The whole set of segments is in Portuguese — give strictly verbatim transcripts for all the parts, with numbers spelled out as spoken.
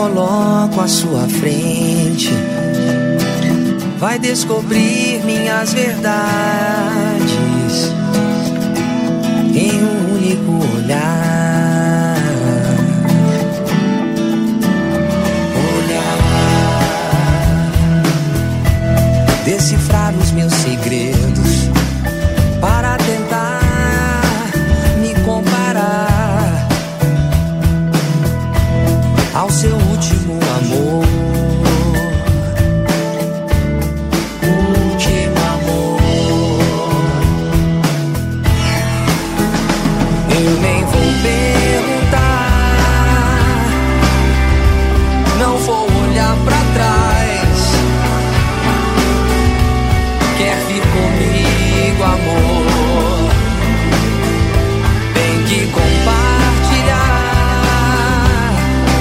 coloco à sua frente, vai descobrir minhas verdades em um único olhar. Olhar, decifrar os meus segredos para tentar me comparar ao seu último amor. Último amor. Eu nem vou perguntar, não vou olhar pra trás. Quer vir comigo, amor? Tem que compartilhar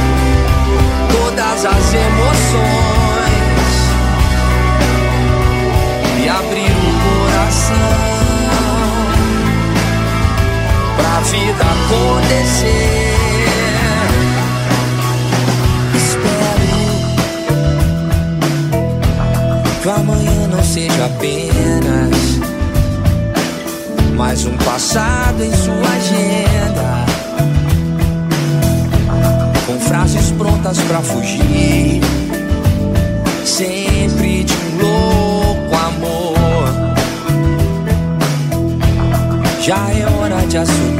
todas as emoções e abrir o coração pra vida acontecer. Espero que o amanhã não seja apenas mais um passado em sua agenda, com frases prontas pra fugir sempre de um louco amor. Já é hora de assumir